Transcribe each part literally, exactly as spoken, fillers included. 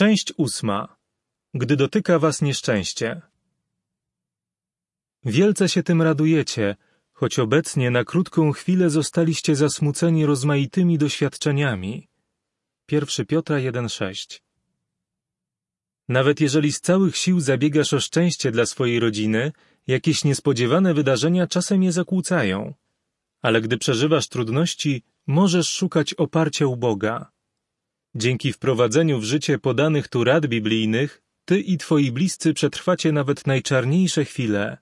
Część ósma. Gdy dotyka was nieszczęście. Wielce się tym radujecie, choć obecnie na krótką chwilę zostaliście zasmuceni rozmaitymi doświadczeniami. Pierwszy Piotra jeden sześć. Nawet jeżeli z całych sił zabiegasz o szczęście dla swojej rodziny, jakieś niespodziewane wydarzenia czasem je zakłócają. Ale gdy przeżywasz trudności, możesz szukać oparcia u Boga. Dzięki wprowadzeniu w życie podanych tu rad biblijnych, ty i twoi bliscy przetrwacie nawet najczarniejsze chwile.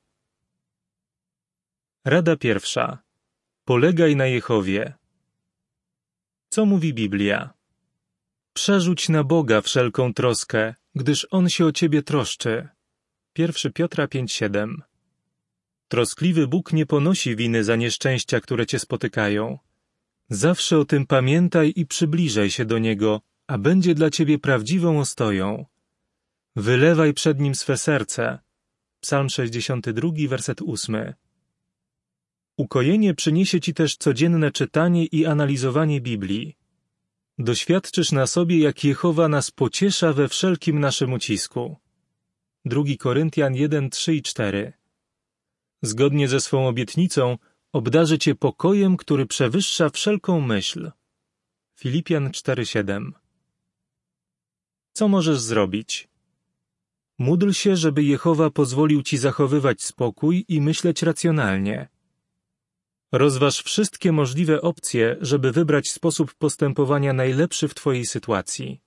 Rada pierwsza. Polegaj na Jehowie. Co mówi Biblia? Przerzuć na Boga wszelką troskę, gdyż On się o ciebie troszczy. Pierwszy Piotra pięć siedem. Troskliwy Bóg nie ponosi winy za nieszczęścia, które cię spotykają. Zawsze o tym pamiętaj i przybliżaj się do Niego, a będzie dla ciebie prawdziwą ostoją. Wylewaj przed Nim swe serce. Psalm sześćdziesiąty drugi, werset ósmy. Ukojenie przyniesie ci też codzienne czytanie i analizowanie Biblii. Doświadczysz na sobie, jak Jehowa nas pociesza we wszelkim naszym ucisku. Drugi Koryntian jeden trzy i cztery. Zgodnie ze swą obietnicą obdarzy cię pokojem, który przewyższa wszelką myśl. Filipian cztery siedem. Co możesz zrobić? Módl się, żeby Jehowa pozwolił ci zachowywać spokój i myśleć racjonalnie. Rozważ wszystkie możliwe opcje, żeby wybrać sposób postępowania najlepszy w twojej sytuacji.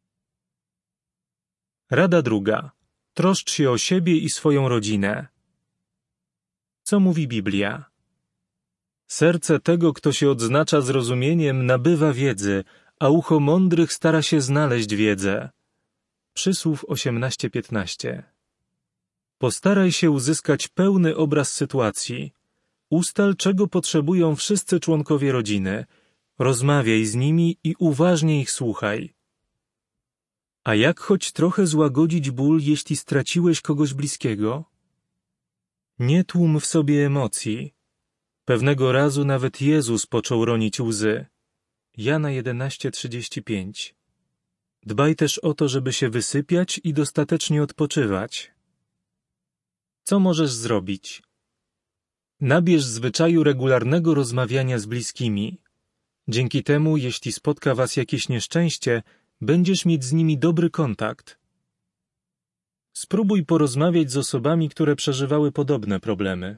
Rada druga. Troszcz się o siebie i swoją rodzinę. Co mówi Biblia? Serce tego, kto się odznacza zrozumieniem, nabywa wiedzy, a ucho mądrych stara się znaleźć wiedzę. Przysłów osiemnaście piętnaście. Postaraj się uzyskać pełny obraz sytuacji. Ustal, czego potrzebują wszyscy członkowie rodziny. Rozmawiaj z nimi i uważnie ich słuchaj. A jak choć trochę złagodzić ból, jeśli straciłeś kogoś bliskiego? Nie tłum w sobie emocji. Pewnego razu nawet Jezus począł ronić łzy. Jana jedenaście trzydzieści pięć. Dbaj też o to, żeby się wysypiać i dostatecznie odpoczywać. Co możesz zrobić? Nabierz zwyczaju regularnego rozmawiania z bliskimi. Dzięki temu, jeśli spotka was jakieś nieszczęście, będziesz mieć z nimi dobry kontakt. Spróbuj porozmawiać z osobami, które przeżywały podobne problemy.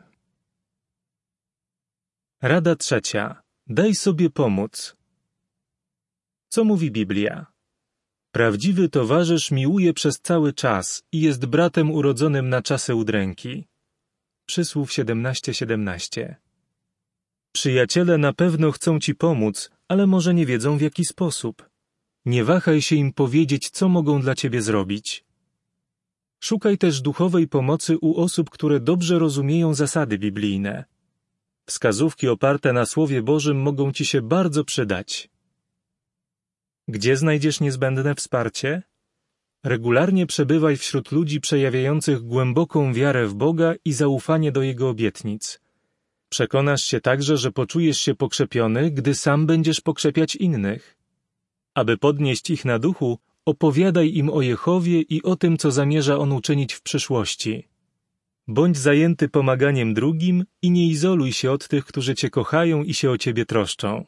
Rada trzecia. Daj sobie pomóc. Co mówi Biblia? Prawdziwy towarzysz miłuje przez cały czas i jest bratem urodzonym na czasy udręki. Przysłów siedemnaście siedemnaście. Przyjaciele na pewno chcą ci pomóc, ale może nie wiedzą w jaki sposób. Nie wahaj się im powiedzieć, co mogą dla ciebie zrobić. Szukaj też duchowej pomocy u osób, które dobrze rozumieją zasady biblijne. Wskazówki oparte na Słowie Bożym mogą ci się bardzo przydać. Gdzie znajdziesz niezbędne wsparcie? Regularnie przebywaj wśród ludzi przejawiających głęboką wiarę w Boga i zaufanie do Jego obietnic. Przekonasz się także, że poczujesz się pokrzepiony, gdy sam będziesz pokrzepiać innych. Aby podnieść ich na duchu, opowiadaj im o Jehowie i o tym, co zamierza On uczynić w przyszłości. Bądź zajęty pomaganiem drugim i nie izoluj się od tych, którzy cię kochają i się o ciebie troszczą.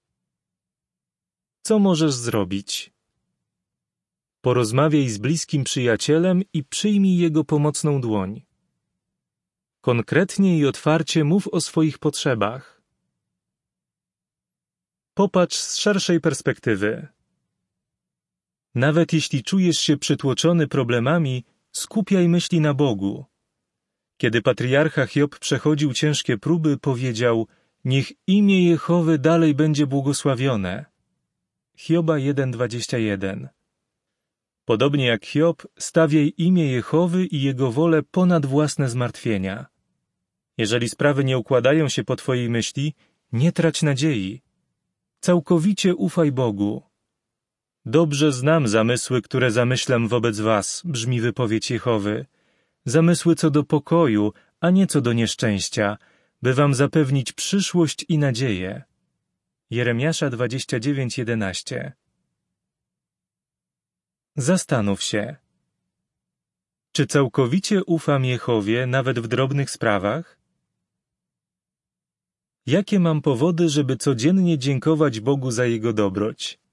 Co możesz zrobić? Porozmawiaj z bliskim przyjacielem i przyjmij jego pomocną dłoń. Konkretnie i otwarcie mów o swoich potrzebach. Popatrz z szerszej perspektywy. Nawet jeśli czujesz się przytłoczony problemami, skupiaj myśli na Bogu. Kiedy patriarcha Hiob przechodził ciężkie próby, powiedział: niech imię Jehowy dalej będzie błogosławione. Hioba jeden dwadzieścia jeden. Podobnie jak Hiob, stawiaj imię Jehowy i Jego wolę ponad własne zmartwienia. Jeżeli sprawy nie układają się po twojej myśli, nie trać nadziei. Całkowicie ufaj Bogu. Dobrze znam zamysły, które zamyślam wobec was, brzmi wypowiedź Jehowy. Zamysły co do pokoju, a nie co do nieszczęścia, by wam zapewnić przyszłość i nadzieję. Jeremiasza dwadzieścia dziewięć jedenaście. Zastanów się. Czy całkowicie ufam Jehowie nawet w drobnych sprawach? Jakie mam powody, żeby codziennie dziękować Bogu za Jego dobroć?